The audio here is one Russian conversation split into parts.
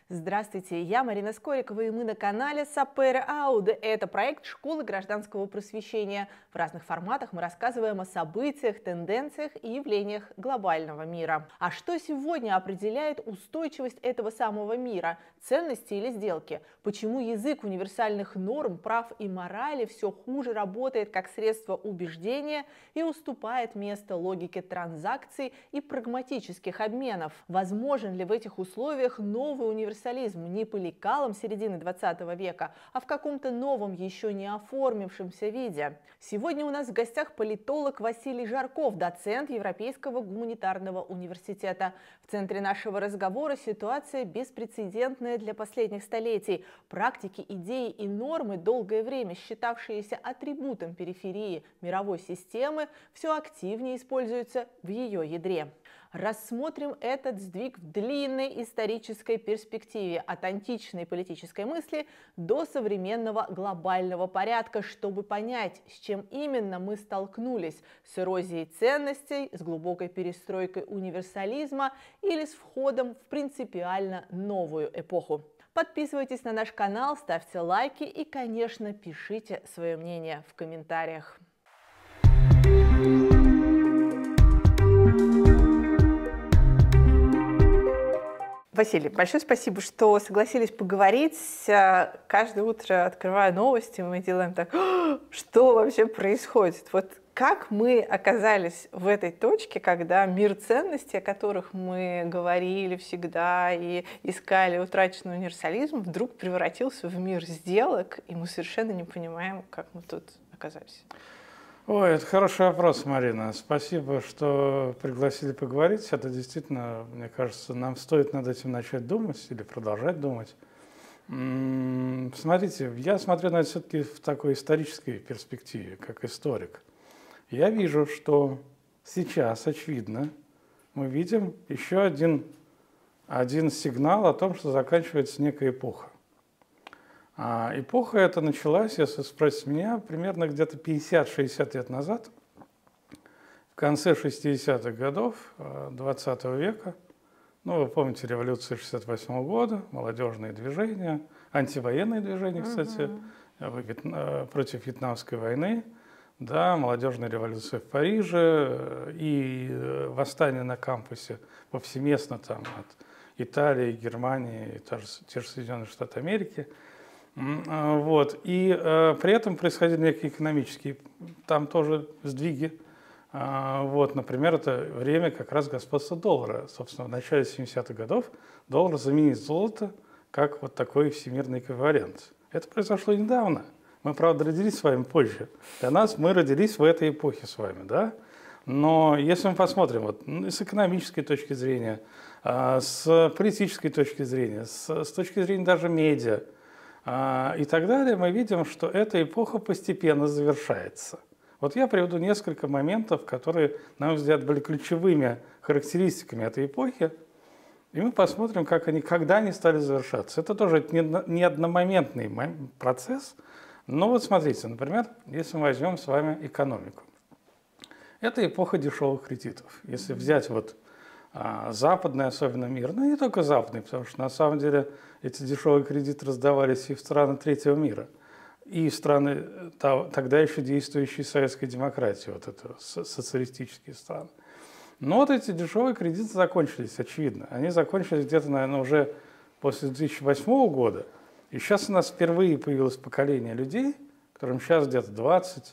Здравствуйте, я Марина Скорикова, и мы на канале Сапера Ауде. Это проект школы гражданского просвещения. В разных форматах мы рассказываем о событиях, тенденциях и явлениях глобального мира. А что сегодня определяет устойчивость этого самого мира? Ценности или сделки? Почему язык универсальных норм, прав и морали все хуже работает как средство убеждения и уступает место логике транзакций и прагматических обменов? Возможен ли в этих условиях новый универсализм не по лекалам середины 20 века, а в каком-то новом, еще не оформившемся виде? Сегодня у нас в гостях политолог Василий Жарков, доцент Европейского гуманитарного университета. В центре нашего разговора ситуация беспрецедентная для последних столетий. Практики, идеи и нормы, долгое время считавшиеся атрибутом периферии мировой системы, все активнее используются в ее ядре. Рассмотрим этот сдвиг в длинной исторической перспективе от античной политической мысли до современного глобального порядка, чтобы понять, с чем именно мы столкнулись: с эрозией ценностей, с глубокой перестройкой универсализма или с входом в принципиально новую эпоху. Подписывайтесь на наш канал, ставьте лайки и, конечно, пишите свое мнение в комментариях. Василий, большое спасибо, что согласились поговорить. Каждое утро, открывая новости, мы делаем так: что вообще происходит? Вот как мы оказались в этой точке, когда мир ценностей, о которых мы говорили всегда и искали утраченный универсализм, вдруг превратился в мир сделок, и мы совершенно не понимаем, как мы тут оказались? Ой, это хороший вопрос, Марина. Спасибо, что пригласили поговорить. Это действительно, мне кажется, нам стоит над этим начать думать или продолжать думать. Смотрите, я смотрю на это все-таки в такой исторической перспективе, как историк. Я вижу, что сейчас, очевидно, мы видим еще один сигнал о том, что заканчивается некая эпоха. А эпоха эта началась, если спросить меня, примерно где-то 50-60 лет назад, в конце 60-х годов 20 века. Ну, вы помните революцию 68 года, молодежные движения, антивоенные движения, кстати, против Вьетнамской войны, да, молодежная революция в Париже и восстание на кампусе повсеместно там от Италии, Германии, и те же Соединенные Штаты Америки. Вот. И при этом происходили некие экономические там тоже сдвиги. Вот, например, это время как раз господства доллара. Собственно, в начале 70-х годов доллар заменит золото как вот такой всемирный эквивалент. Это произошло недавно. Мы, правда, родились с вами позже. Для нас мы родились в этой эпохе с вами, да? Но если мы посмотрим вот, с экономической точки зрения, с политической точки зрения, с точки зрения даже медиа, и так далее, мы видим, что эта эпоха постепенно завершается. Вот я приведу несколько моментов, которые, на мой взгляд, были ключевыми характеристиками этой эпохи, и мы посмотрим, когда они стали завершаться. Это тоже не одномоментный процесс, но вот смотрите, например, если мы возьмем с вами экономику. Это эпоха дешевых кредитов. Если взять вот западный, особенно мир, но не только западный, потому что на самом деле эти дешевые кредиты раздавались и в страны третьего мира, и в страны тогда еще действующей советской демократии, вот это социалистические страны. Но вот эти дешевые кредиты закончились, очевидно. Они закончились где-то, наверное, уже после 2008 года. И сейчас у нас впервые появилось поколение людей, которым сейчас где-то 20,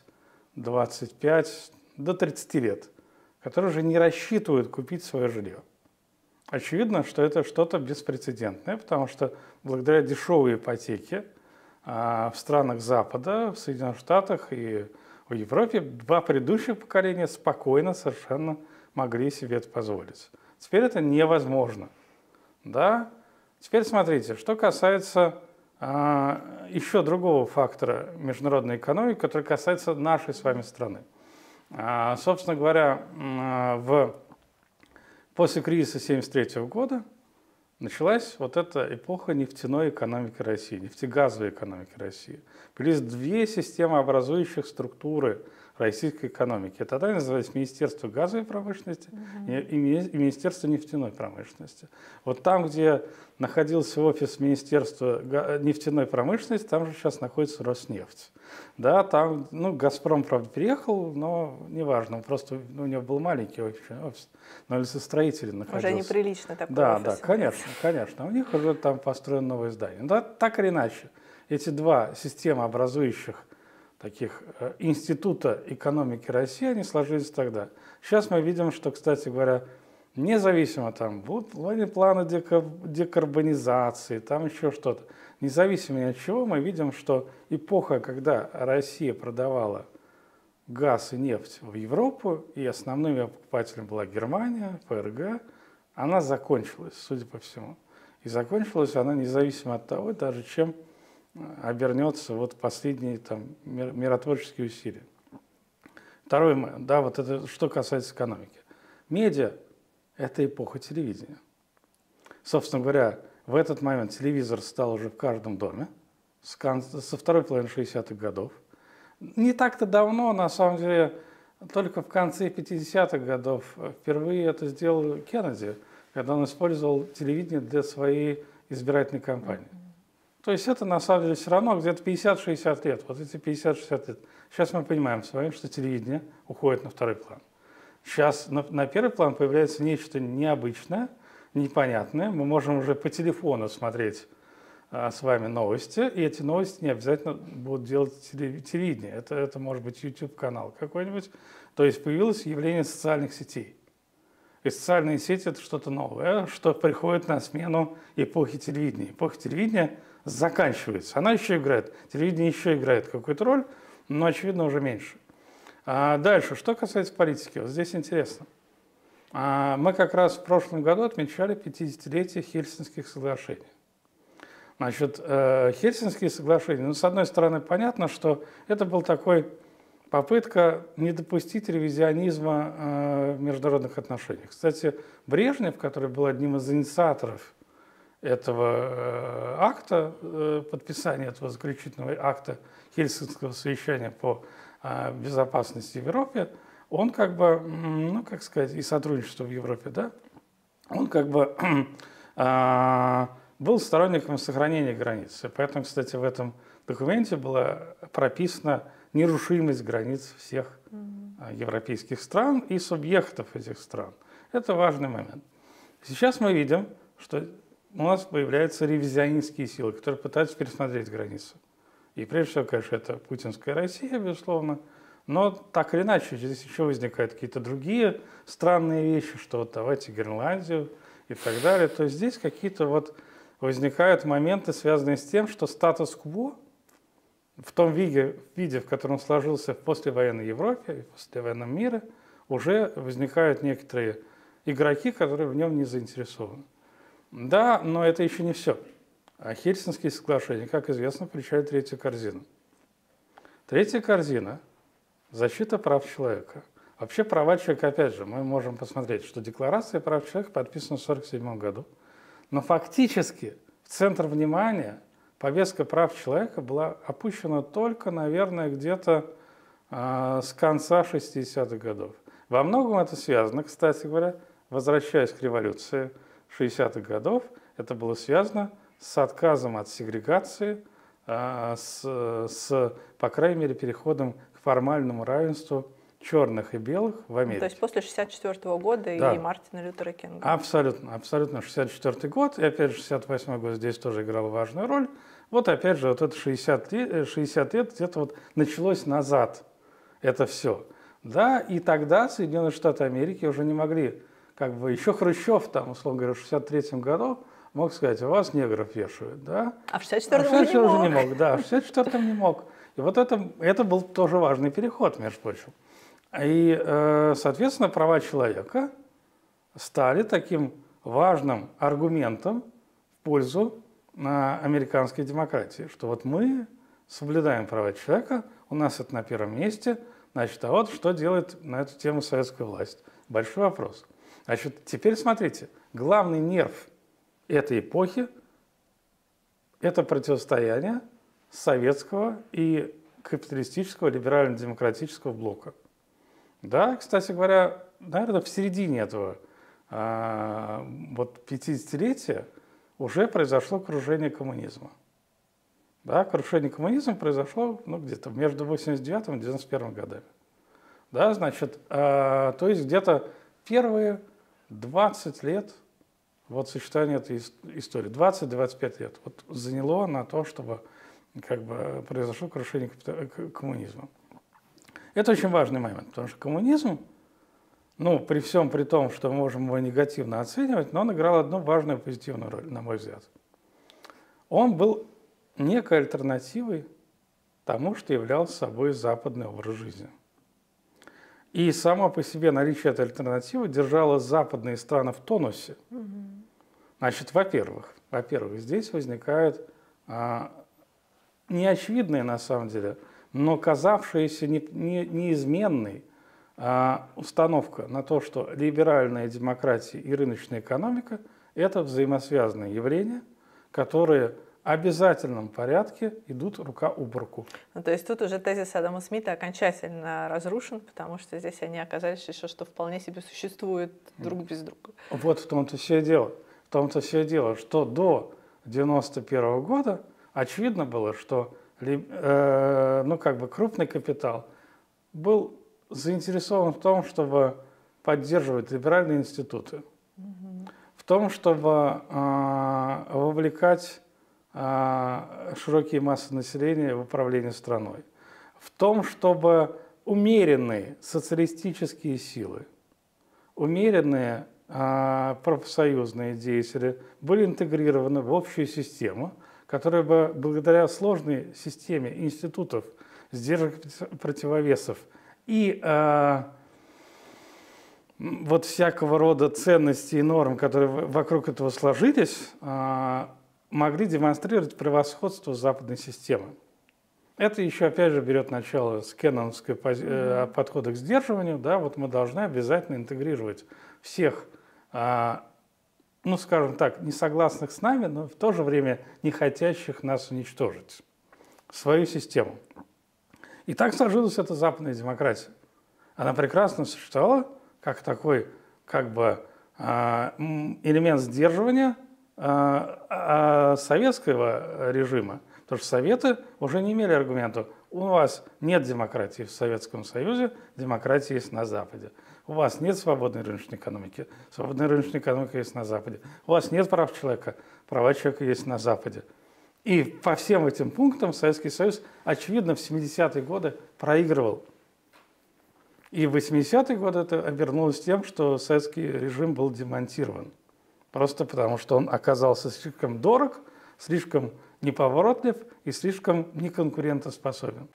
25, до 30 лет, которые уже не рассчитывают купить свое жилье. Очевидно, что это что-то беспрецедентное, потому что благодаря дешевой ипотеке в странах Запада, в Соединенных Штатах и в Европе два предыдущих поколения спокойно совершенно могли себе это позволить. Теперь это невозможно. Да? Теперь смотрите, что касается еще другого фактора международной экономики, который касается нашей с вами страны. Собственно говоря, после кризиса 1973 года началась вот эта эпоха нефтяной экономики России, нефтегазовой экономики России. Появились две системообразующих структуры российской экономики. Это тогда называлось Министерство газовой промышленности и Министерство нефтяной промышленности. Вот там, где находился офис Министерства нефтяной промышленности, там же сейчас находится Роснефть. Да, там, ну, «Газпром», правда, переехал, но неважно, просто у него был маленький офис, на лесостроителе находился. Уже неприлично такой Да, офис. да, конечно, конечно. У них уже там построено новое здание. Да, так или иначе, эти два системообразующих таких института экономики России, они сложились тогда. Сейчас мы видим, что, кстати говоря, независимо там будут планы декарбонизации, там еще что-то. Независимо ни от чего, мы видим, что эпоха, когда Россия продавала газ и нефть в Европу, и основным ее покупателем была Германия, ФРГ, она закончилась, судя по всему. И закончилась она независимо от того, даже чем обернется вот последние там миротворческие усилия. Второй момент, да, вот это что касается экономики. Медиа – это эпоха телевидения. Собственно говоря, в этот момент телевизор стал уже в каждом доме со второй половины 60-х годов. Не так-то давно, на самом деле, только в конце 50-х годов впервые это сделал Кеннеди, когда он использовал телевидение для своей избирательной кампании. То есть это на самом деле все равно где-то 50-60 лет. Вот эти 50-60 лет. Сейчас мы понимаем с вами, что телевидение уходит на второй план. Сейчас на первый план появляется нечто необычное, непонятное. Мы можем уже по телефону смотреть с вами новости, и эти новости не обязательно будут делать телевидение. Это может быть YouTube-канал какой-нибудь. То есть появилось явление социальных сетей. И социальные сети – это что-то новое, что приходит на смену эпохи телевидения. Эпоха телевидения заканчивается. Она еще играет, телевидение еще играет какую-то роль, но, очевидно, уже меньше. Дальше, что касается политики, вот здесь интересно. Мы как раз в прошлом году отмечали 50-летие Хельсинских соглашений. Значит, Хельсинские соглашения, ну, с одной стороны, понятно, что это был такой попытка не допустить ревизионизма в международных отношениях. Кстати, Брежнев, который был одним из инициаторов этого акта, подписания этого заключительного акта Хельсинского совещания по безопасности в Европе, он как бы, ну, как сказать, и сотрудничество в Европе, да, он как бы был сторонником сохранения границ. И поэтому, кстати, в этом документе была прописана нерушимость границ всех европейских стран и субъектов этих стран. Это важный момент. Сейчас мы видим, что у нас появляются ревизионистские силы, которые пытаются пересмотреть границу. И прежде всего, конечно, это путинская Россия, безусловно. Но так или иначе, здесь еще возникают какие-то другие странные вещи, что вот давайте Гренландию и так далее. То есть здесь какие-то вот возникают моменты, связанные с тем, что статус-кво в том виде, в котором сложился в послевоенной Европе и в послевоенном мире, уже возникают некоторые игроки, которые в нем не заинтересованы. Да, но это еще не все. А Хельсинские соглашения, как известно, включают третью корзину. Третья корзина – защита прав человека. Вообще права человека, опять же, мы можем посмотреть, что Декларация прав человека подписана в 1947 году, но фактически в центр внимания повестка прав человека была опущена только, наверное, где-то с конца 60-х годов. Во многом это связано, кстати говоря, возвращаясь к революции 60-х годов, это было связано с отказом от сегрегации, по крайней мере, переходом к формальному равенству черных и белых в Америке. То есть после 1964 года да. И Мартина Лютера Кинга. Абсолютно, абсолютно. 1964 год, и опять же 1968 год здесь тоже играл важную роль. Вот опять же вот это 60 лет где-то вот началось назад это все. Да, и тогда Соединенные Штаты Америки уже не могли, как бы еще Хрущев там, условно говоря, в 1963 году мог сказать, у вас негров вешают, да? А в 1964 уже не мог. Да, в 1964 не мог. И вот это был тоже важный переход, между прочим. И, соответственно, права человека стали таким важным аргументом в пользу американской демократии, что вот мы соблюдаем права человека, у нас это на первом месте, значит, а вот что делает на эту тему советская власть? Большой вопрос. Значит, теперь смотрите, главный нерв этой эпохи – это противостояние советского и капиталистического либерально-демократического блока. Да, кстати говоря, наверное, в середине этого вот 50-летия уже произошло крушение коммунизма. Да, крушение коммунизма произошло где-то между 89 и 91 годами. Да, значит, то есть где-то первые 20 лет вот сочетание этой истории, 20-25 лет, вот заняло на то, чтобы как бы произошло крушение коммунизма. Это очень важный момент, потому что коммунизм, при всем при том, что мы можем его негативно оценивать, но он играл одну важную позитивную роль, на мой взгляд. Он был некой альтернативой тому, что являл собой западный образ жизни. И само по себе наличие этой альтернативы держало западные страны в тонусе. Значит, во-первых, здесь возникает неочевидная на самом деле, но казавшаяся неизменной установка на то, что либеральная демократия и рыночная экономика – это взаимосвязанные явления, которые в обязательном порядке идут рука об руку. То есть тут уже тезис Адама Смита окончательно разрушен, потому что здесь они оказались еще, что вполне себе существуют друг без друга. Вот в том-то все и дело. В том-то все и дело, что до 1991 года очевидно было, что крупный капитал был заинтересован в том, чтобы поддерживать либеральные институты, в том, чтобы вовлекать широкие массы населения в управление страной, в том, чтобы умеренные социалистические силы, умеренные профсоюзные деятели были интегрированы в общую систему, которая бы благодаря сложной системе институтов, сдержек, противовесов и вот всякого рода ценностей и норм, которые вокруг этого сложились, могли демонстрировать превосходство западной системы. Это еще, опять же, берет начало с кенноновской подхода к сдерживанию. Да, вот мы должны обязательно интегрировать всех, скажем так, не согласных с нами, но в то же время не хотящих нас уничтожить, в свою систему. И так сложилась эта западная демократия. Она прекрасно существовала как такой элемент сдерживания советского режима, потому что Советы уже не имели аргумента: у вас нет демократии в Советском Союзе, демократия есть на Западе. У вас нет свободной рыночной экономики, свободная рыночная экономика есть на Западе. У вас нет прав человека, права человека есть на Западе. И по всем этим пунктам Советский Союз, очевидно, в 70-е годы проигрывал. И в 80-е годы это обернулось тем, что советский режим был демонтирован. Просто потому, что он оказался слишком дорог, слишком неповоротлив и слишком неконкурентоспособен.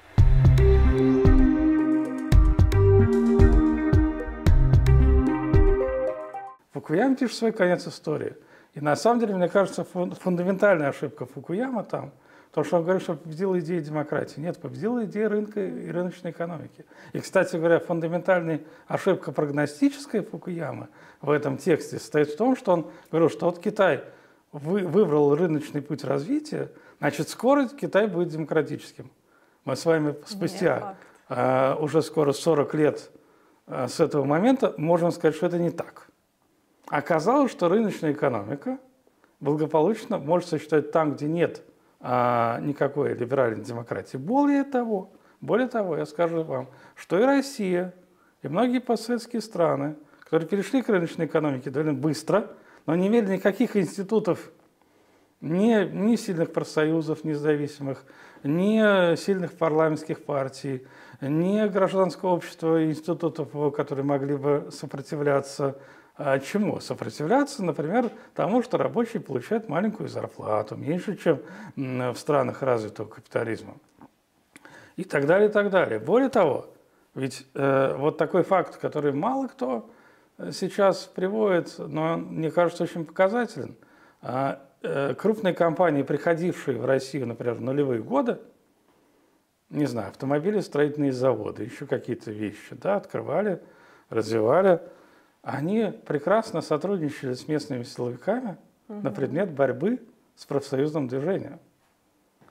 Фукуяма пишет свой конец истории. И на самом деле, мне кажется, фундаментальная ошибка Фукуяма там, то, что он говорит, что победила идея демократии. Нет, победила идея рынка и рыночной экономики. И, кстати говоря, фундаментальная ошибка прогностическая Фукуямы в этом тексте состоит в том, что он говорил, что вот Китай выбрал рыночный путь развития, значит, скоро Китай будет демократическим. Мы с вами спустя уже скоро 40 лет с этого момента можем сказать, что это не так. Оказалось, что рыночная экономика благополучно может существовать там, где нет никакой либеральной демократии. Более того, я скажу вам, что и Россия, и многие постсоветские страны, которые перешли к рыночной экономике довольно быстро, но не имели никаких институтов, ни сильных профсоюзов независимых, ни сильных парламентских партий, ни гражданского общества и институтов, которые могли бы сопротивляться. Чему? Сопротивляться, например, тому, что рабочий получает маленькую зарплату, меньше, чем в странах развитого капитализма. И так далее, и так далее. Более того, ведь вот такой факт, который мало кто сейчас приводит, но мне кажется очень показателен. Крупные компании, приходившие в Россию, например, в нулевые годы, не знаю, автомобили, строительные заводы, еще какие-то вещи, да, открывали, развивали. Они прекрасно сотрудничали с местными силовиками на предмет борьбы с профсоюзным движением.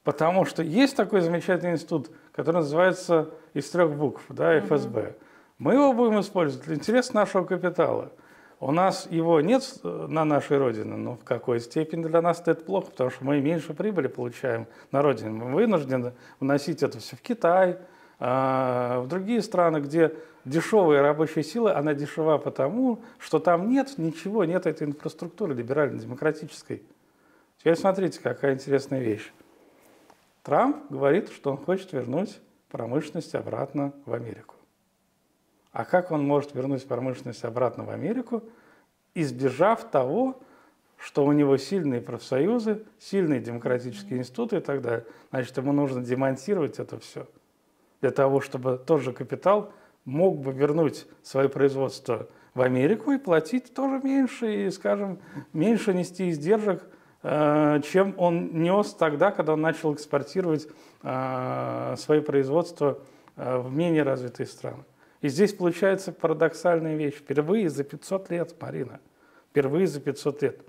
Потому что есть такой замечательный институт, который называется из 3 букв, да, ФСБ. Мы его будем использовать для интереса нашего капитала. У нас его нет на нашей родине, но в какой степени для нас это плохо, потому что мы меньше прибыли получаем на родине. Мы вынуждены вносить это все в Китай, в другие страны, где дешевая рабочая сила, она дешева потому, что там нет ничего, нет этой инфраструктуры либерально-демократической. Теперь смотрите, какая интересная вещь. Трамп говорит, что он хочет вернуть промышленность обратно в Америку. А как он может вернуть промышленность обратно в Америку, избежав того, что у него сильные профсоюзы, сильные демократические институты и так далее? Значит, ему нужно демонтировать это все для того, чтобы тот же капитал мог бы вернуть свое производство в Америку и платить тоже меньше, и, скажем, меньше нести издержек, чем он нес тогда, когда он начал экспортировать свои производства в менее развитые страны. И здесь получается парадоксальная вещь. Впервые за 500 лет, Марина, впервые за 500 лет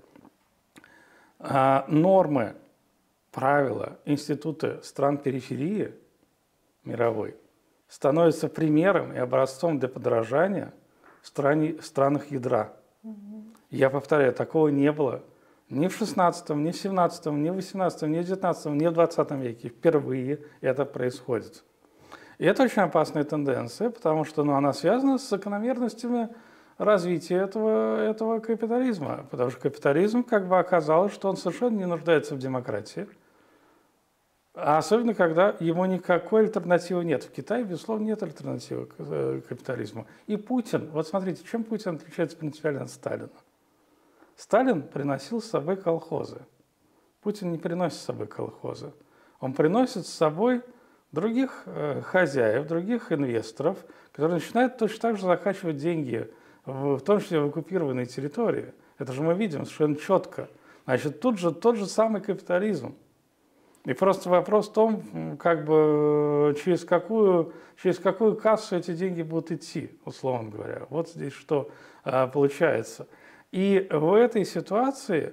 нормы, правила, институты стран периферии мировой становятся примером и образцом для подражания в странах ядра. Я повторяю, такого не было ни в 16, ни в 17, ни в 18, ни в 19, ни в 20 веке. Впервые это происходит. И это очень опасная тенденция, потому что она связана с закономерностями развития этого капитализма. Потому что капитализм как бы оказалось, что он совершенно не нуждается в демократии. А особенно, когда ему никакой альтернативы нет. В Китае, безусловно, нет альтернативы к капитализму. И Путин, вот смотрите, чем Путин отличается принципиально от Сталина? Сталин приносил с собой колхозы. Путин не приносит с собой колхозы. Он приносит с собой других хозяев, других инвесторов, которые начинают точно так же закачивать деньги, в том числе в оккупированные территории. Это же мы видим совершенно четко. Значит, тут же тот же самый капитализм. И просто вопрос в том, как бы, через какую кассу эти деньги будут идти, условно говоря. Вот здесь что получается. И в этой ситуации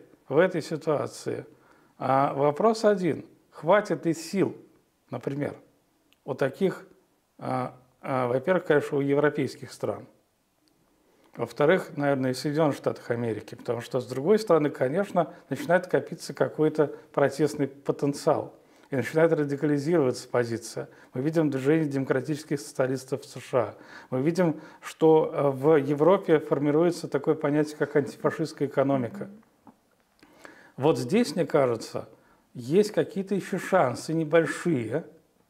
вопрос один. Хватит ли сил, например, у таких, во-первых, конечно, у европейских стран, во-вторых, наверное, и в Соединенных Штатах Америки, потому что, с другой стороны, конечно, начинает копиться какой-то протестный потенциал, и начинает радикализироваться позиция. Мы видим движение демократических социалистов в США. Мы видим, что в Европе формируется такое понятие, как антифашистская экономика. Вот здесь, мне кажется, есть какие-то еще шансы небольшие,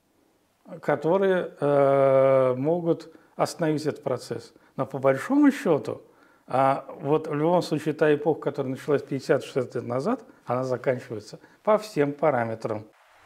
которые могут остановить этот процесс. Но по большому счету, вот в любом случае та эпоха, которая началась 50-60 лет назад, она заканчивается по всем параметрам.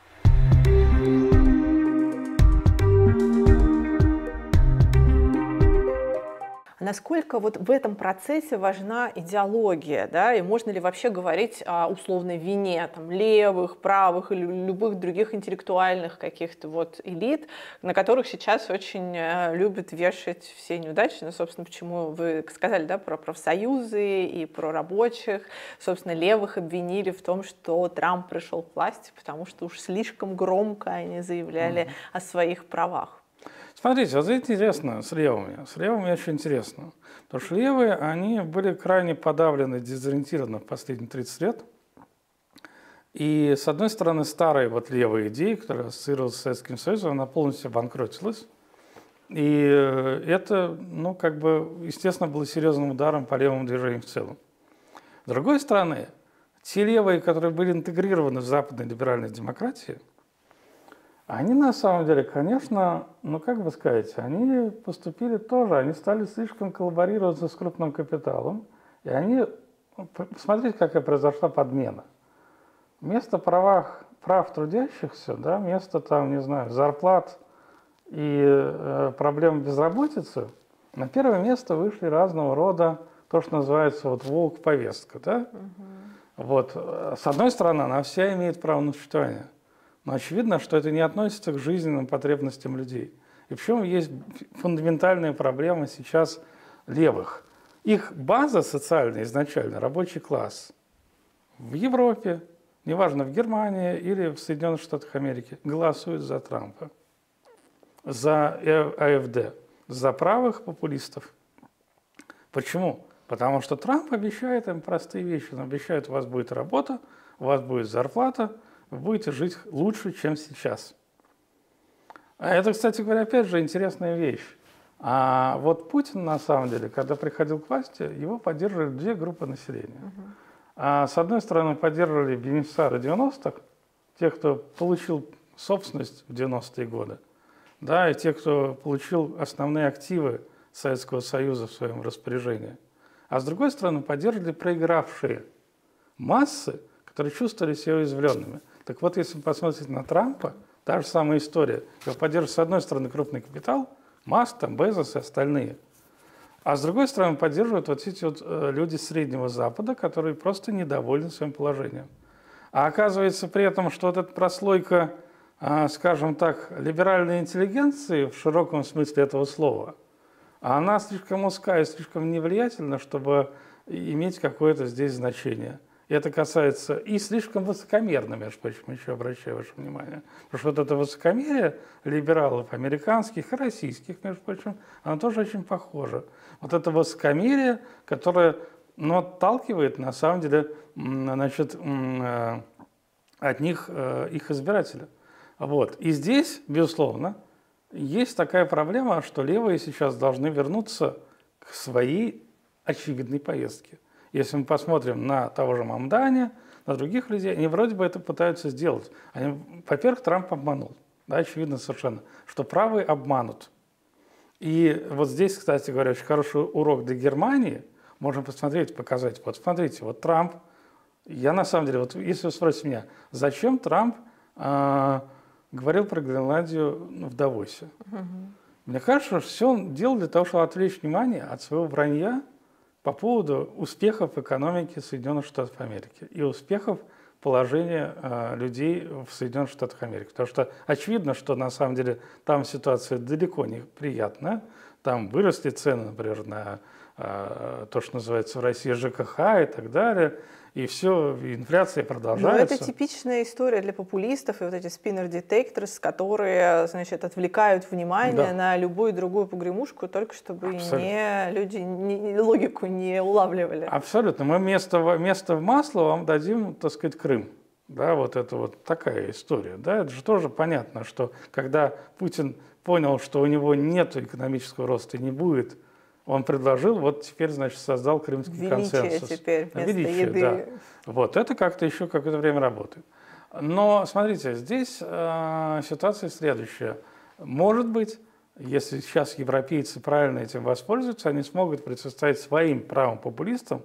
Насколько вот в этом процессе важна идеология, да, и можно ли вообще говорить о условной вине там, левых, правых или любых других интеллектуальных каких-то вот элит, на которых сейчас очень любят вешать все неудачи, ну, собственно, почему вы сказали, да, про профсоюзы и про рабочих, собственно, левых обвинили в том, что Трамп пришел к власти, потому что уж слишком громко они заявляли о своих правах. Смотрите, вот здесь интересно с левыми. С левыми очень интересно. Потому что левые, они были крайне подавлены, дезориентированы в последние 30 лет. И, с одной стороны, старая вот левая идея, которая ассоциировалась с Советским Союзом, она полностью обанкротилась. И это, ну, как бы, естественно, было серьезным ударом по левому движению в целом. С другой стороны, те левые, которые были интегрированы в западной либеральной демократии, они на самом деле, конечно, ну как бы сказать, они поступили тоже, они стали слишком коллаборироваться с крупным капиталом, и они, посмотрите, какая произошла подмена. Вместо прав трудящихся, да, вместо там, не знаю, зарплат и проблем безработицы, на первое место вышли разного рода то, что называется вот волк-повестка, да? Вот, с одной стороны, она вся имеет право на существование. Но очевидно, что это не относится к жизненным потребностям людей. И причем есть фундаментальная проблема сейчас левых. Их база социальная изначально, рабочий класс в Европе, неважно, в Германии или в Соединенных Штатах Америки, голосуют за Трампа, за АФД, за правых популистов. Почему? Потому что Трамп обещает им простые вещи. Он обещает, у вас будет работа, у вас будет зарплата, вы будете жить лучше, чем сейчас. А это, кстати говоря, опять же интересная вещь. А вот Путин, на самом деле, когда приходил к власти, его поддерживали две группы населения. С одной стороны, поддерживали бенефициары 90-х, тех, кто получил собственность в 90-е годы, да, и те, кто получил основные активы Советского Союза в своем распоряжении. А с другой стороны, поддерживали проигравшие массы, которые чувствовали себя уязвленными. Так вот, если вы посмотрите на Трампа, та же самая история. Его поддерживает, с одной стороны, крупный капитал, Маск, там, Безос и остальные. А с другой стороны, поддерживают вот эти вот люди Среднего Запада, которые просто недовольны своим положением. А оказывается при этом, что вот эта прослойка, скажем так, либеральной интеллигенции в широком смысле этого слова, она слишком узкая и слишком невлиятельна, чтобы иметь какое-то здесь значение. И это касается и слишком высокомерно, между прочим, еще обращаю ваше внимание. Потому что вот это высокомерие либералов американских и российских, между прочим, оно тоже очень похоже. Вот это высокомерие, которое отталкивает, на самом деле, значит, от них их избирателя. Вот. И здесь, безусловно, есть такая проблема, что левые сейчас должны вернуться к своей очевидной повестке. Если мы посмотрим на того же Мамдани, на других людей, они вроде бы это пытаются сделать. Во-первых, Трамп обманул. Да, очевидно совершенно, что правые обманут. И вот здесь, кстати говоря, очень хороший урок для Германии. Можно посмотреть, показать. Вот смотрите, вот Трамп, я на самом деле, вот если вы спросите меня, зачем Трамп говорил про Гренландию в Давосе? Мне кажется, что все он делал для того, чтобы отвлечь внимание от своего вранья по поводу успехов экономики Соединенных Штатов Америки и успехов положения людей в Соединенных Штатах Америки. Потому что очевидно, что на самом деле там ситуация далеко не приятная. Там выросли цены, например, на то, что называется в России ЖКХ и так далее. И все, инфляция продолжается. Но это типичная история для популистов и вот эти spinner detectors, которые, значит, отвлекают внимание на любую другую погремушку, только чтобы люди логику не улавливали. Абсолютно. Мы вместо в масло вам дадим, так сказать, Крым. Да, вот это вот такая история. Да, это же тоже понятно, что когда Путин понял, что у него нет экономического роста и не будет, он предложил, вот теперь, значит, создал крымский консенсус. Теперь вместо еды. Да. Вот, это как-то еще какое-то время работает. Но, смотрите, здесь ситуация следующая. Может быть, если сейчас европейцы правильно этим воспользуются, они смогут противостоять своим правым популистам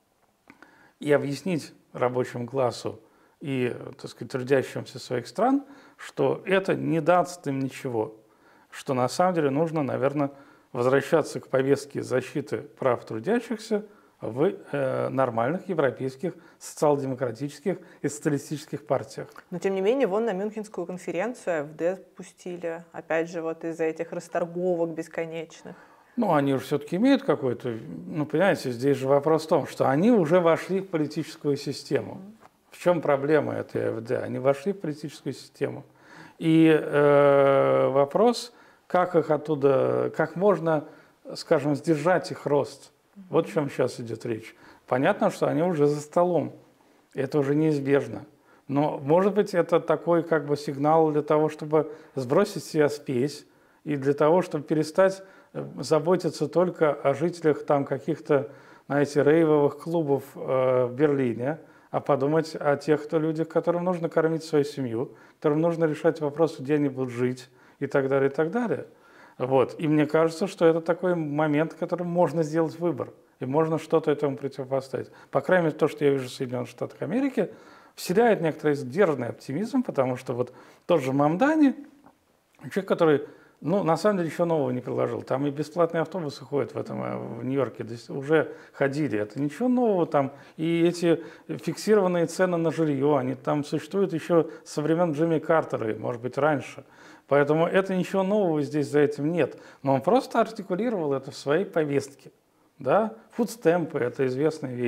и объяснить рабочему классу и, так сказать, трудящимся своих стран, что это не даст им ничего, что на самом деле нужно, наверное, возвращаться к повестке защиты прав трудящихся в нормальных европейских социал-демократических и социалистических партиях. Но, тем не менее, вон на Мюнхенскую конференцию АфД пустили, опять же, вот из-за этих расторговок бесконечных. Ну, они же все-таки имеют какой-то... Ну, понимаете, здесь же вопрос в том, что они уже вошли в политическую систему. В чем проблема этой АфД? Они вошли в политическую систему. И вопрос... Как их оттуда, как можно, скажем, сдержать их рост? Вот о чем сейчас идет речь. Понятно, что они уже за столом, это уже неизбежно. Но, может быть, это такой как бы сигнал для того, чтобы сбросить с себя спесь и для того, чтобы перестать заботиться только о жителях там каких-то, знаете, рейвовых клубов в Берлине, а подумать о тех людях, которым нужно кормить свою семью, которым нужно решать вопрос, где они будут жить, и так далее, и так далее. Вот. И мне кажется, что это такой момент, в котором можно сделать выбор, и можно что-то этому противопоставить. По крайней мере, то, что я вижу в Соединенных Штатах Америки, вселяет некоторый сдержанный оптимизм, потому что вот тот же Мамдани, человек, который, ну, на самом деле, еще нового не предложил. Там и бесплатные автобусы ходят в Нью-Йорке, уже ходили. Это ничего нового там. И эти фиксированные цены на жилье, они там существуют еще со времен Джимми Картера, и, может быть, раньше. Поэтому это ничего нового здесь за этим нет. Но он просто артикулировал это в своей повестке. Да? Фудстемпы – это известная вещь.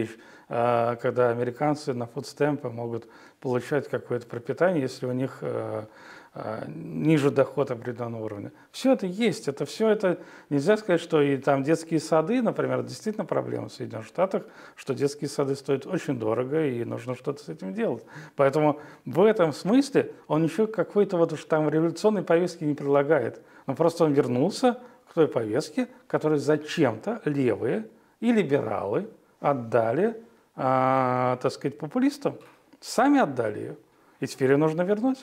когда американцы на фудстемпы могут получать какое-то пропитание, если у них ниже доход определенного уровня. Все это есть, это все это, нельзя сказать, что и там детские сады, например, действительно проблема в Соединенных Штатах, что детские сады стоят очень дорого и нужно что-то с этим делать. Поэтому в этом смысле он ничего какой-то вот уж там революционной повестки не предлагает. Но просто он вернулся к той повестке, которую зачем-то левые и либералы отдали, так сказать, популистам. Сами отдали ее. И теперь ее нужно вернуть.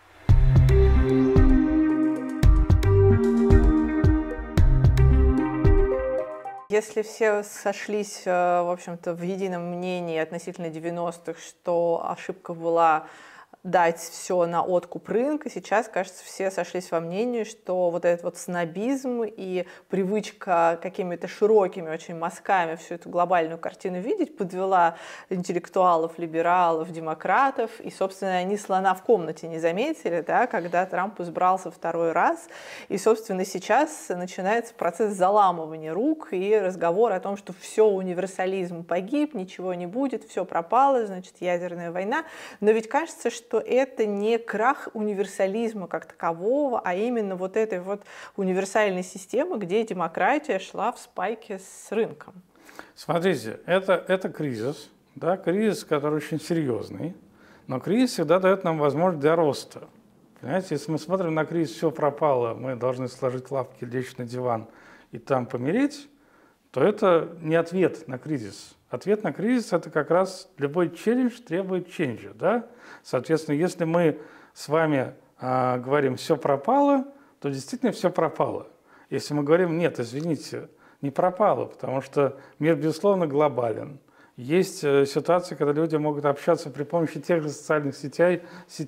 Если все сошлись, в общем-то, в едином мнении относительно 90-х, что ошибка была дать все на откуп рынка, сейчас, кажется, все сошлись во мнении, что вот этот вот снобизм и привычка какими-то широкими очень мазками всю эту глобальную картину видеть подвела интеллектуалов, либералов, демократов, и, собственно, они слона в комнате не заметили, да, когда Трамп избрался второй раз, и, собственно, сейчас начинается процесс заламывания рук и разговор о том, что все, универсализм погиб, ничего не будет, все пропало, значит, ядерная война, но ведь кажется, что это не крах универсализма как такового, а именно вот этой вот универсальной системы, где демократия шла в спайке с рынком. Смотрите, это кризис, да, кризис, который очень серьезный, но кризис всегда дает нам возможность для роста. Понимаете, если мы смотрим на кризис, все пропало, мы должны сложить лапки, лечь на диван и там помереть, то это не ответ на кризис. Ответ на кризис – это как раз любой челлендж требует ченджа. Да? Соответственно, если мы с вами говорим «все пропало», то действительно все пропало. Если мы говорим «нет, извините, не пропало», потому что мир, безусловно, глобален. Есть ситуации, когда люди могут общаться при помощи тех же социальных сетей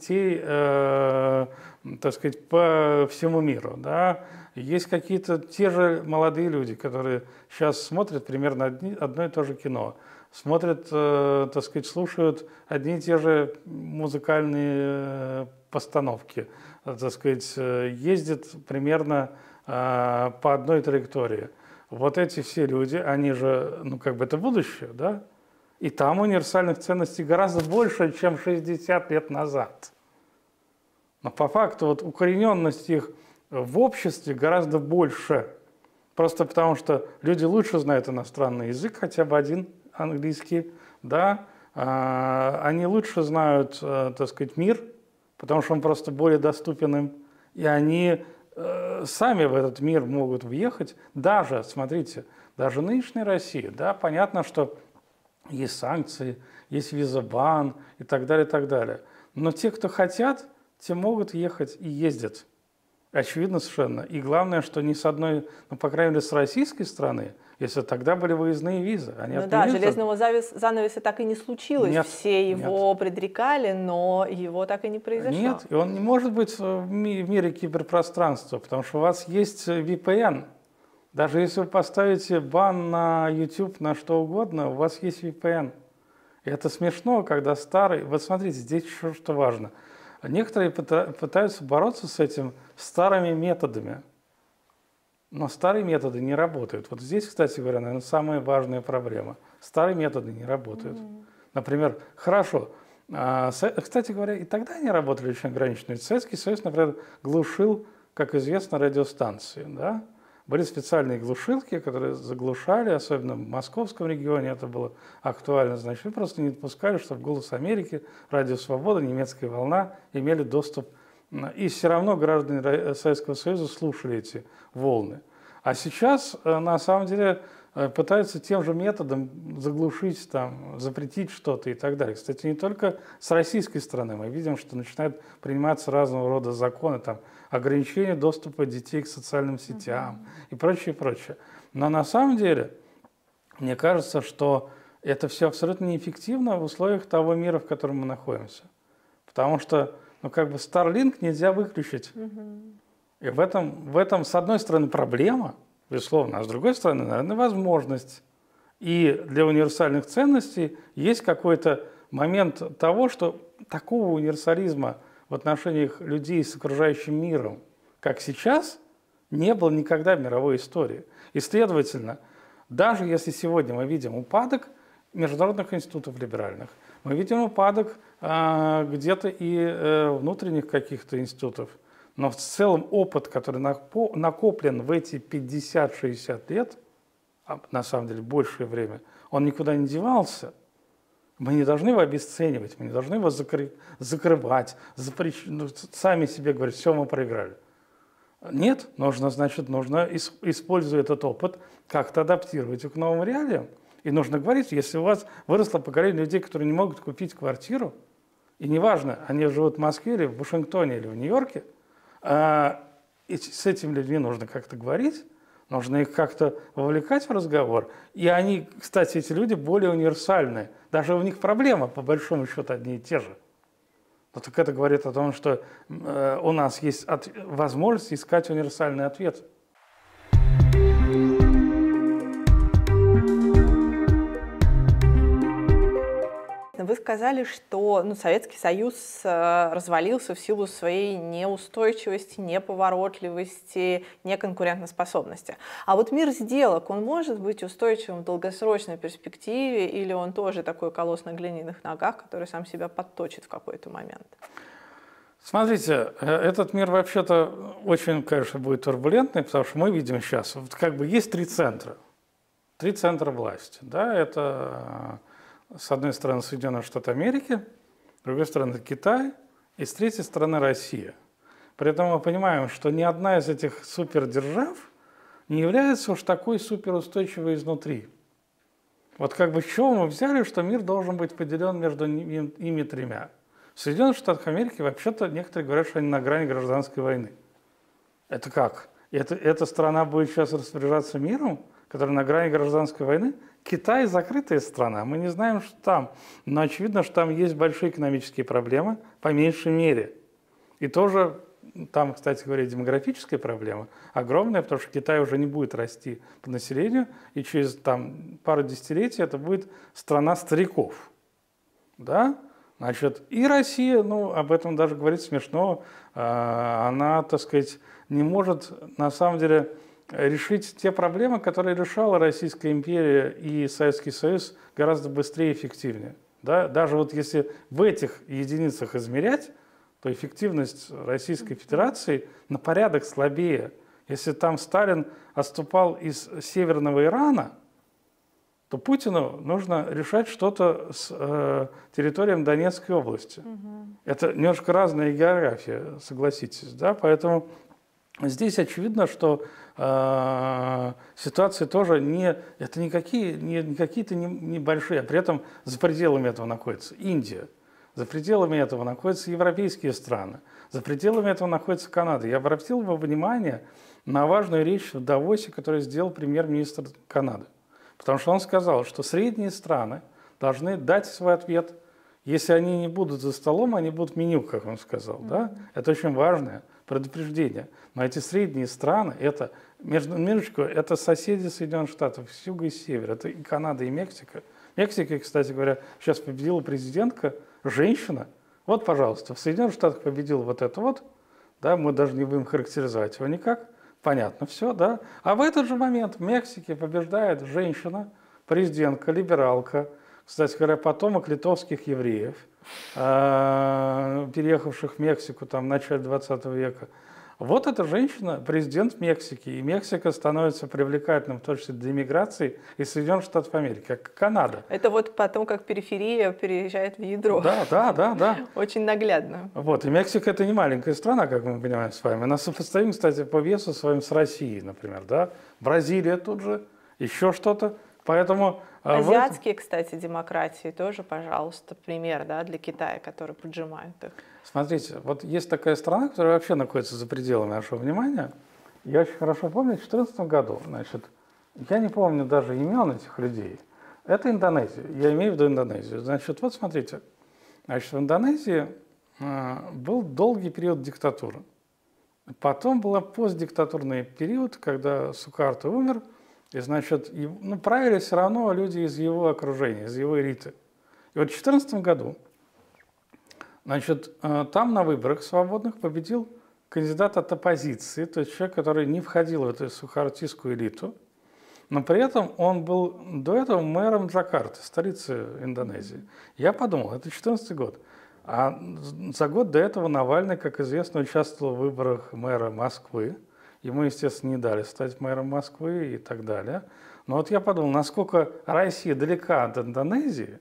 так сказать, по всему миру. Да? Есть какие-то те же молодые люди, которые сейчас смотрят примерно одно и то же кино, смотрят, так сказать, слушают одни и те же музыкальные постановки, так сказать, ездят примерно по одной траектории. Вот эти все люди, они же, ну, как бы это будущее, да? И там универсальных ценностей гораздо больше, чем 60 лет назад. Но по факту вот укорененность их в обществе гораздо больше. Просто потому что люди лучше знают иностранный язык, хотя бы один английский, да, они лучше знают, так сказать, мир, потому что он просто более доступен им, и они сами в этот мир могут въехать. Даже, смотрите, даже в нынешней России, да, понятно, что есть санкции, есть визабан и так далее, и так далее. Но те, кто хотят, те могут ехать и ездят. Очевидно совершенно. И главное, что ни с одной, ну, по крайней мере, с российской стороны, если тогда были выездные визы. Они да, железного занавеса так и не случилось. Нет, все его предрекали, но его так и не произошло. Нет, и он не может быть в мире киберпространства, потому что у вас есть VPN. Даже если вы поставите бан на YouTube, на что угодно, у вас есть VPN. И это смешно, когда старый... Вот смотрите, здесь еще что важно. Некоторые пытаются бороться с этим старыми методами. Но старые методы не работают. Вот здесь, кстати говоря, наверное, самая важная проблема. Старые методы не работают. Например, хорошо. Кстати говоря, и тогда они работали очень ограниченно. Ведь Советский Союз, например, глушил, как известно, радиостанции. Да? Были специальные глушилки, которые заглушали, особенно в московском регионе это было актуально. Значит, вы просто не допускали, чтобы «Голос Америки», «Радио Свобода», «Немецкая волна» имели доступ. И все равно граждане Советского Союза слушали эти волны. А сейчас, на самом деле, пытаются тем же методом заглушить, там, запретить что-то и так далее. Кстати, не только с российской стороны. Мы видим, что начинают приниматься разного рода законы, там, ограничение доступа детей к социальным сетям и прочее, прочее. Но на самом деле, мне кажется, что это все абсолютно неэффективно в условиях того мира, в котором мы находимся. Потому что, ну, как бы Starlink нельзя выключить. И в этом, с одной стороны, проблема, безусловно, а с другой стороны, наверное, возможность. И для универсальных ценностей есть какой-то момент того, что такого универсализма в отношениях людей с окружающим миром, как сейчас, не было никогда в мировой истории. И, следовательно, даже если сегодня мы видим упадок, международных институтов либеральных. Мы видим упадок где-то и внутренних каких-то институтов. Но в целом опыт, который накоплен в эти 50-60 лет, а на самом деле большее время, он никуда не девался. Мы не должны его обесценивать, мы не должны его закрывать, сами себе говорить, все, мы проиграли. Нет, нужно, используя этот опыт, как-то адаптировать его к новым реалиям. И нужно говорить, если у вас выросло поколение людей, которые не могут купить квартиру, и неважно, они живут в Москве или в Вашингтоне или в Нью-Йорке, и с этими людьми нужно как-то говорить, нужно их как-то вовлекать в разговор. И они, кстати, эти люди более универсальные. Даже у них проблемы, по большому счету, одни и те же. Но так это говорит о том, что у нас есть возможность искать универсальный ответ. Вы сказали, что Советский Союз развалился в силу своей неустойчивости, неповоротливости, неконкурентоспособности. А вот мир сделок, он может быть устойчивым в долгосрочной перспективе, или он тоже такой колосс на глиняных ногах, который сам себя подточит в какой-то момент? Смотрите, этот мир вообще-то очень, конечно, будет турбулентный, потому что мы видим сейчас, есть три центра власти. Да? Это, с одной стороны, Соединенные Штаты Америки, с другой стороны, Китай, и с третьей стороны, Россия. При этом мы понимаем, что ни одна из этих супердержав не является уж такой суперустойчивой изнутри. Вот с чего мы взяли, что мир должен быть поделен между ими тремя? В Соединенных Штатах Америки вообще-то некоторые говорят, что они на грани гражданской войны. Это как? Эта страна будет сейчас распоряжаться миром, который на грани гражданской войны? Китай – закрытая страна, мы не знаем, что там. Но очевидно, что там есть большие экономические проблемы, по меньшей мере. И тоже там, кстати говоря, демографическая проблема огромная, потому что Китай уже не будет расти по населению, и через пару десятилетий это будет страна стариков. Да? Значит, и Россия, об этом даже говорить смешно, она, не может на самом деле решить те проблемы, которые решала Российская империя и Советский Союз гораздо быстрее и эффективнее. Да? Даже если в этих единицах измерять, то эффективность Российской Федерации на порядок слабее. Если там Сталин отступал из Северного Ирана, то Путину нужно решать что-то с территорией Донецкой области. Это немножко разная география, согласитесь. Да? Поэтому здесь очевидно, что ситуация тоже не какие-то небольшие, а при этом за пределами этого находится Индия, за пределами этого находятся европейские страны, за пределами этого находится Канада. Я обратил бы внимание на важную речь в Давосе, которую сделал премьер-министр Канады. Потому что он сказал, что средние страны должны дать свой ответ. Если они не будут за столом, они будут в меню, как он сказал. Да? Это очень важное предупреждение. Но эти средние страны, это соседи Соединенных Штатов с юга и с севера. Это и Канада, и Мексика. Мексика, кстати говоря, сейчас победила президентка, женщина. Вот, пожалуйста, в Соединенных Штатах победил да, мы даже не будем характеризовать его никак. Понятно, все, да. А в этот же момент в Мексике побеждает женщина, президентка, либералка, кстати говоря, потомок литовских евреев, переехавших в Мексику в начале 20 века. Вот эта женщина, президент Мексики, и Мексика становится привлекательным, в том числе для миграции из Соединенных Штатов Америки, как Канада. Это потом, как периферия переезжает в ядро. Да. Очень наглядно. И Мексика – это не маленькая страна, как мы понимаем с вами. Она сопоставима, кстати, по весу своим с Россией, например. Да? Бразилия тут же, еще что-то. Поэтому азиатские, кстати, демократии тоже, пожалуйста, пример, да, для Китая, который поджимает их. Смотрите, есть такая страна, которая вообще находится за пределами нашего внимания. Я очень хорошо помню, в 2014 году, я не помню даже имен этих людей. Это Индонезия, я имею в виду Индонезию. Смотрите, в Индонезии был долгий период диктатуры. Потом был постдиктатурный период, когда Сукарто умер, и, правили все равно люди из его окружения, из его элиты. И в 2014 году, там на выборах свободных победил кандидат от оппозиции, то есть человек, который не входил в эту сухартистскую элиту. но при этом он был до этого мэром Джакарты, столицы Индонезии. Я подумал, это 2014 год. А за год до этого Навальный, как известно, участвовал в выборах мэра Москвы. Ему, естественно, не дали стать мэром Москвы и так далее. Но вот я подумал, насколько Россия далека от Индонезии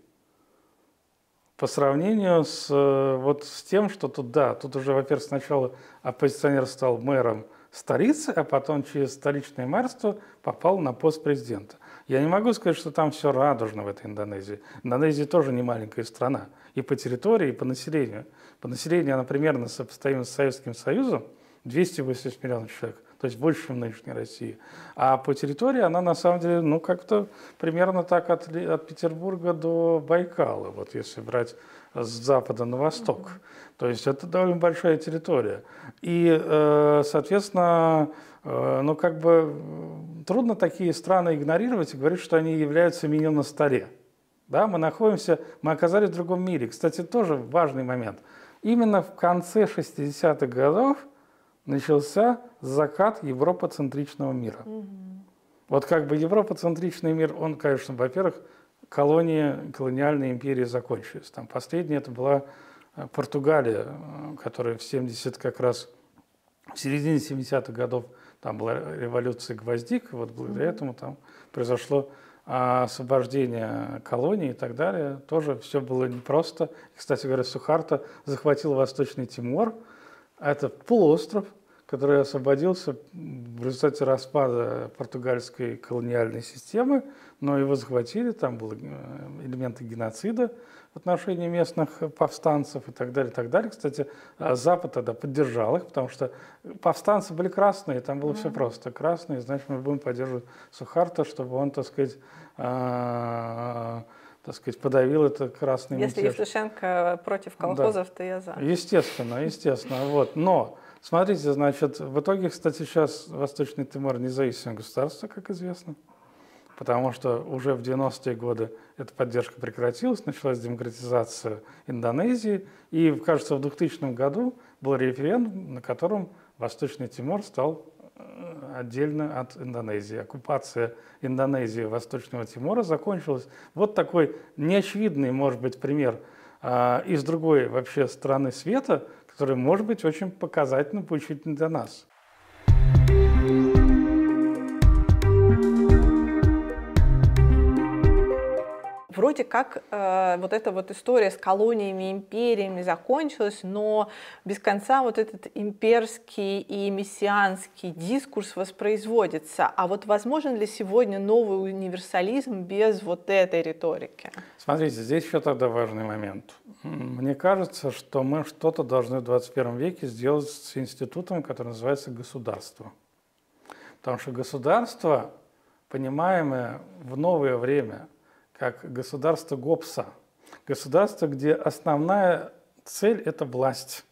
по сравнению с тем, что тут, да, тут уже, во-первых, сначала оппозиционер стал мэром столицы, а потом через столичное мэрство попал на пост президента. Я не могу сказать, что там все радужно в этой Индонезии. Индонезия тоже не маленькая страна. И по территории, и по населению. По населению она примерно сопоставима с Советским Союзом, 280 миллионов человек, то есть больше, чем в нынешней России. А по территории она на самом деле, ну, как-то примерно так от Петербурга до Байкала, вот если брать с запада на восток. То есть это довольно большая территория. И, соответственно, ну, как бы трудно такие страны игнорировать и говорить, что они являются меню на столе. Да, мы оказались в другом мире. Кстати, тоже важный момент. Именно в конце 60-х годов начался закат европоцентричного мира. Вот как бы европоцентричный мир, он, конечно, во-первых, колониальные империи закончились. Там последняя это была Португалия, которая в середине 70-х годов там была революция гвоздик, вот благодаря этому там произошло освобождение колоний и так далее. Тоже все было непросто. Кстати говоря, Сухарто захватил Восточный Тимор. Это полуостров, который освободился в результате распада португальской колониальной системы, но его захватили, там были элементы геноцида в отношении местных повстанцев и так далее, и так далее. Кстати, Запад тогда поддержал их, потому что повстанцы были красные, там было все просто. Красные, значит, мы будем поддерживать Сухарто, чтобы он, так сказать, подавил это красный мятеж. Если Евтушенко против колхозов, да, то я за. Естественно, вот. Но, смотрите, значит, в итоге, кстати, сейчас Восточный Тимор независимое государство, как известно, потому что уже в 90-е годы эта поддержка прекратилась, началась демократизация Индонезии, и, кажется, в 2000 году был референдум, на котором Восточный Тимор стал отдельно от Индонезии. Оккупация Индонезии Восточного Тимора закончилась. Вот такой неочевидный, может быть, пример из другой вообще страны света, который может быть очень показательным, поучительным для нас. Вроде как вот эта вот история с колониями, империями закончилась, но без конца вот этот имперский и мессианский дискурс воспроизводится. А вот возможен ли сегодня новый универсализм без вот этой риторики? Смотрите, здесь еще тогда важный момент. Мне кажется, что мы что-то должны в 21 веке сделать с институтом, который называется государство. Потому что государство, понимаемое в новое время, как государство Гоббса. Государство, где основная цель – это власть.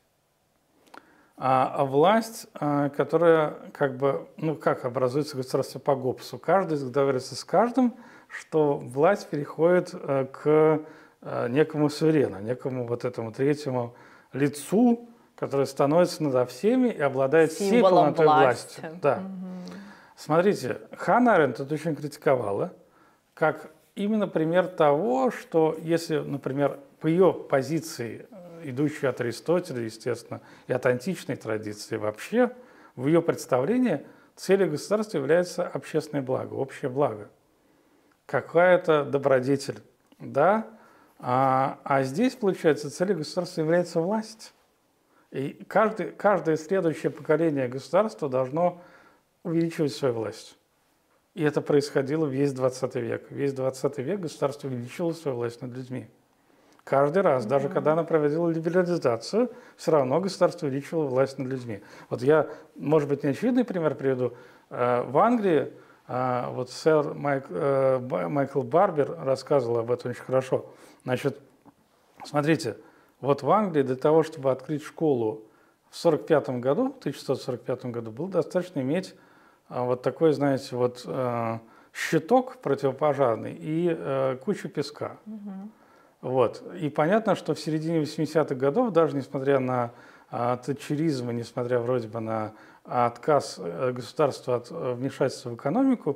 А власть, которая как бы, ну как образуется государство по Гоббсу? Каждый договаривается с каждым, что власть переходит к некому суверену, некому вот этому третьему лицу, которое становится над всеми и обладает всей полнотой власти. Да. Угу. Смотрите, Ханна Аренд это очень критиковала, как именно пример того, что если, например, по ее позиции, идущей от Аристотеля, естественно, и от античной традиции вообще, в ее представлении целью государства является общественное благо, общее благо. Какая-то добродетель, да? А здесь, получается, целью государства является власть. И каждое следующее поколение государства должно увеличивать свою власть. И это происходило весь 20 век. Весь 20 век государство увеличило свою власть над людьми. Каждый раз, даже когда она проводила либерализацию, все равно государство увеличивало власть над людьми. Вот я, может быть, неочевидный пример приведу. В Англии вот сэр Майкл Барбер рассказывал об этом очень хорошо. Значит, смотрите, вот в Англии для того, чтобы открыть школу в 1945 году, было достаточно иметь вот такой, знаете, вот щиток противопожарный и кучу песка. Вот. И понятно, что в середине 80-х годов, даже несмотря на тэтчеризм, и несмотря вроде бы на отказ государства от вмешательства в экономику,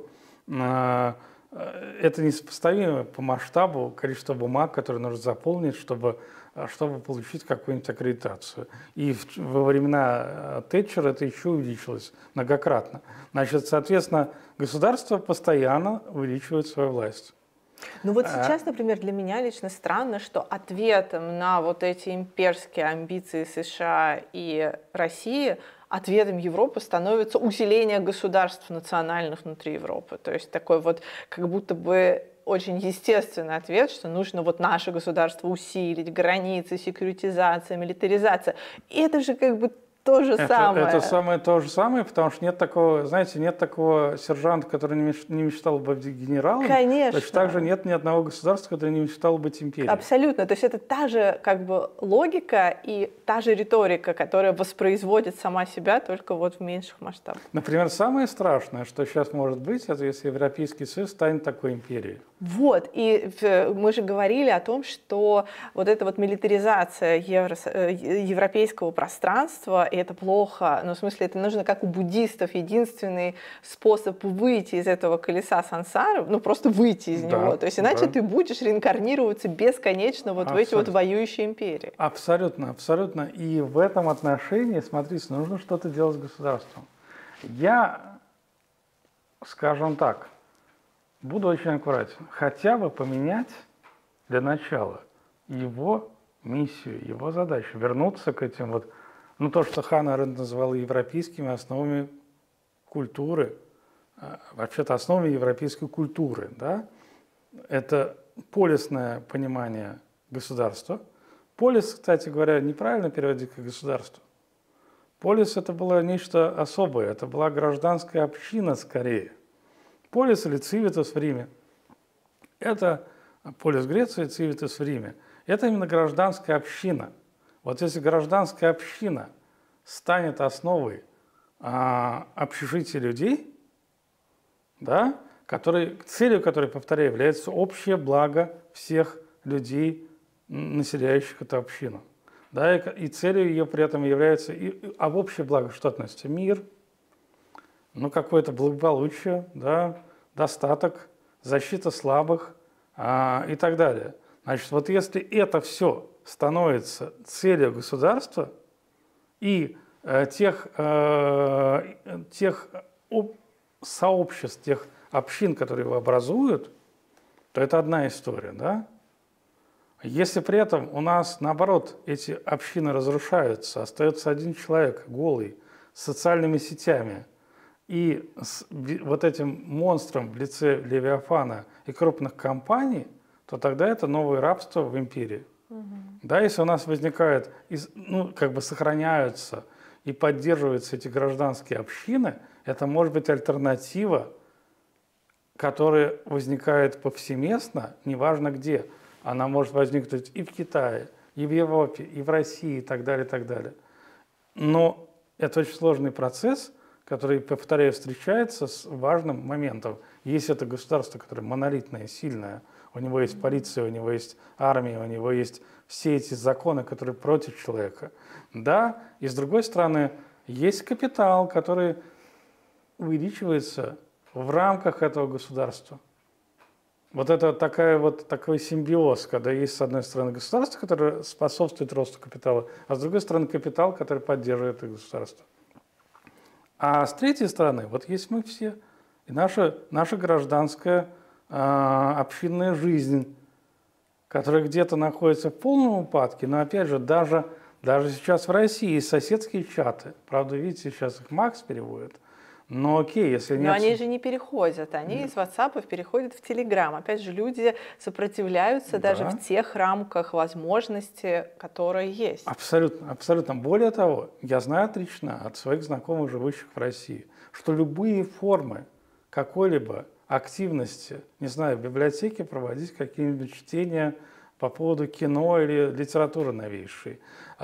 это несопоставимо по масштабу количество бумаг, которые нужно заполнить, чтобы получить какую-нибудь аккредитацию. И во времена Тэтчера это еще увеличилось многократно. Значит, соответственно, государство постоянно увеличивает свою власть. Ну вот сейчас, например, для меня лично странно, что ответом на вот эти имперские амбиции США и России, ответом Европы становится усиление государств национальных внутри Европы. То есть такой вот как будто бы очень естественный ответ, что нужно вот наше государство усилить, границы, секьюритизация, милитаризация. И это же как бы то же самое. Это то же самое, потому что нет такого, знаете, нет такого сержанта, который не мечтал быть генералом. Конечно. Точно так же нет ни одного государства, которое не мечтало быть империей. Абсолютно. То есть это та же как бы логика и та же риторика, которая воспроизводит сама себя, только вот в меньших масштабах. Например, самое страшное, что сейчас может быть, это если Европейский Союз станет такой империей. Вот, и мы же говорили о том, что вот эта вот милитаризация европейского пространства, и это плохо, но в смысле это нужно, как у буддистов, единственный способ выйти из этого колеса сансары, ну просто выйти из него, то есть иначе ты будешь реинкарнироваться бесконечно вот в эти вот воюющие империи. Абсолютно, абсолютно, и в этом отношении, смотрите, нужно что-то делать с государством. Я, скажем так, буду очень аккуратен. Хотя бы поменять для начала его миссию, его задачу. Вернуться к этим вот, ну то, что Ханна Аренд называла европейскими основами культуры, вообще-то основами европейской культуры, да? Это полисное понимание государства. Полис, кстати говоря, неправильно переводить как государство. Полис – это было нечто особое, это была гражданская община скорее. Полис или Цивитас в Риме – это полис Греции, Цивитас в Риме. Это именно гражданская община. Вот если гражданская община станет основой общежития людей, да, целью которой, повторяю, является общее благо всех людей, населяющих эту общину. Да, и целью ее при этом является, а в общее благо что относится? Мир, ну, какое-то благополучие, да, достаток, защита слабых и так далее. Значит, вот если это все становится целью государства и тех сообществ, тех общин, которые его образуют, то это одна история, да? Если при этом у нас, наоборот, эти общины разрушаются, остается один человек голый, с социальными сетями, и с вот этим монстром в лице Левиафана и крупных компаний, то тогда это новое рабство в империи. Да, если у нас возникают, ну, как бы сохраняются и поддерживаются эти гражданские общины, это может быть альтернатива, которая возникает повсеместно, неважно где. Она может возникнуть и в Китае, и в Европе, и в России, и так далее, и так далее. Но это очень сложный процесс, который, повторяю, встречается с важным моментом. Есть это государство, которое монолитное, сильное, у него есть полиция, у него есть армия, у него есть все эти законы, которые против человека. Да, и с другой стороны, есть капитал, который увеличивается в рамках этого государства. Вот это такой симбиоз, когда есть, с одной стороны, государство, которое способствует росту капитала, а с другой стороны, капитал, который поддерживает это государство. А с третьей стороны, вот есть мы все, и наша гражданская общинная жизнь, которая где-то находится в полном упадке, но, опять же, даже сейчас в России есть соседские чаты. Правда, видите, сейчас их Макс переводит. Но окей, если нет... Но они же не переходят, они из WhatsApp переходят в Telegram. Опять же, люди сопротивляются даже в тех рамках возможностей, которые есть. Абсолютно, абсолютно. Более того, я знаю отлично от своих знакомых, живущих в России, что любые формы какой-либо активности, не знаю, в библиотеке проводить какие-нибудь чтения по поводу кино или литературы новейшей,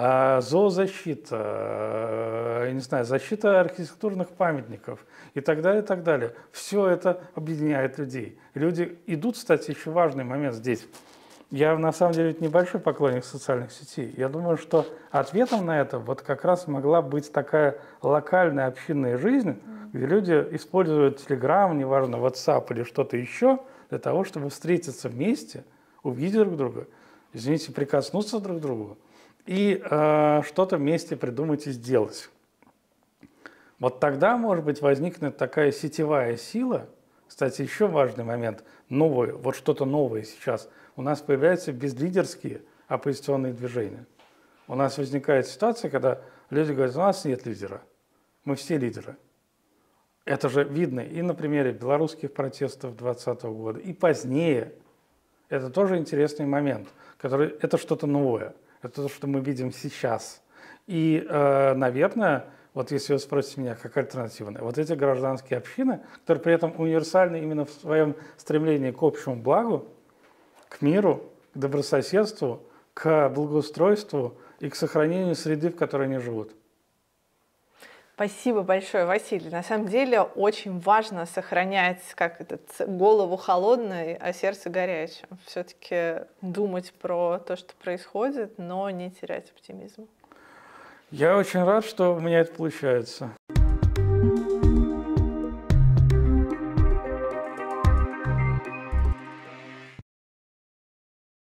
зоозащита, не знаю, защита архитектурных памятников и так далее, и так далее. Все это объединяет людей. И люди идут, кстати, еще важный момент здесь. Я, на самом деле, небольшой поклонник социальных сетей. Я думаю, что ответом на это вот как раз могла быть такая локальная общинная жизнь, где люди используют Telegram, неважно, WhatsApp или что-то еще, для того, чтобы встретиться вместе, увидеть друг друга, извините, прикоснуться друг к другу и что-то вместе придумать и сделать. Вот тогда, может быть, возникнет такая сетевая сила. Кстати, еще важный момент, новый, вот что-то новое сейчас. У нас появляются безлидерские оппозиционные движения. У нас возникает ситуация, когда люди говорят, у нас нет лидера, мы все лидеры. Это же видно и на примере белорусских протестов 2020 года, и позднее. Это тоже интересный момент, это что-то новое, это то, что мы видим сейчас. И, наверное, вот если вы спросите меня, как альтернативная, вот эти гражданские общины, которые при этом универсальны именно в своем стремлении к общему благу, к миру, к добрососедству, к благоустройству и к сохранению среды, в которой они живут. Спасибо большое, Василий. На самом деле очень важно сохранять голову холодной, а сердце горячим. Все-таки думать про то, что происходит, но не терять оптимизм. Я очень рад, что у меня это получается.